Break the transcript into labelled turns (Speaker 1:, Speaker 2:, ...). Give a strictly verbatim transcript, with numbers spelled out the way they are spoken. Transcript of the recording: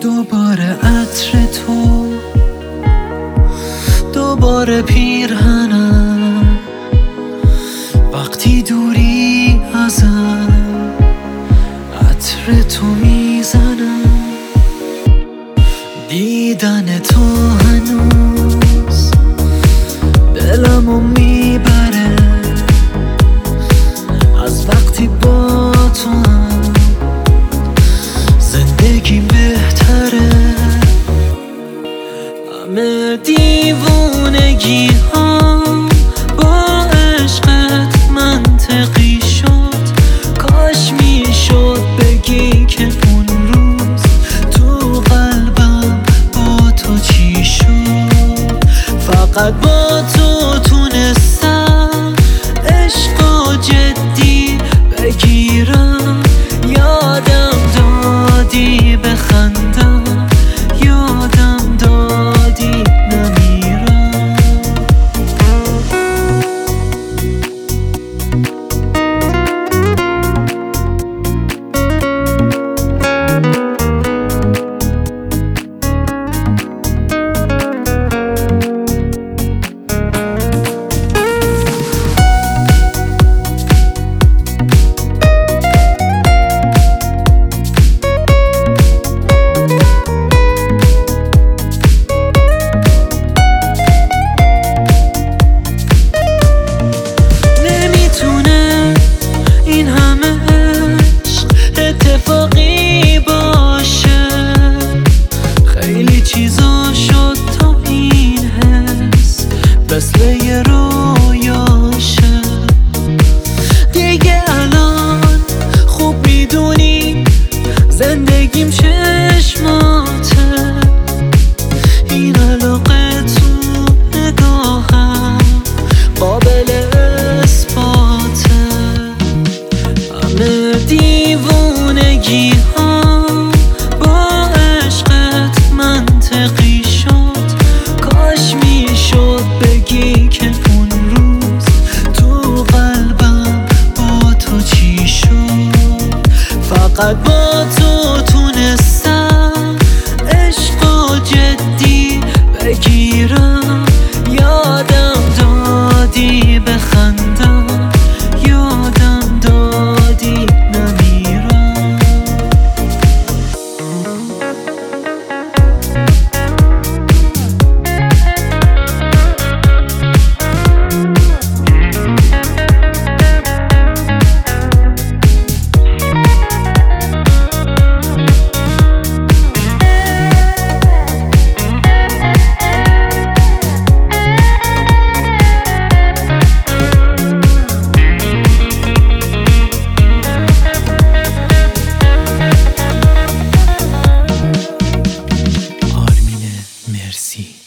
Speaker 1: دوباره عطر تو، دوباره پیرهنم، وقتی دوری ازم عطر تو میزنم. دیدن تو هنوز دلمو میبره، از وقتی با تو هم زندگی بهتره. همه دیوونگی ها با عشقت منطقی شد، کاش میشد بگی که اون روز تو قلبم با تو چی شد. فقط با تو تونستم عشقو جدی بگیرم، یادم دادی بخندم، یادم دادی نمیرم. اتفاقی باشه، خیلی چیزا شد تا این حس مثل یه رویاشه. دیگه الان خوب میدونی زندگیم چشماته، این علاقه تو نگاهم قابل اثباته. همه دیوونگی ها با عشقت منطقی شد، کاش میشد بگی که اون روز تو قلبم با تو چی شد. فقط با تو تونستم عشقو جدی بگیرم، یادم دادی بخندم، یادم دادی نمیرم. آرمین مرسی.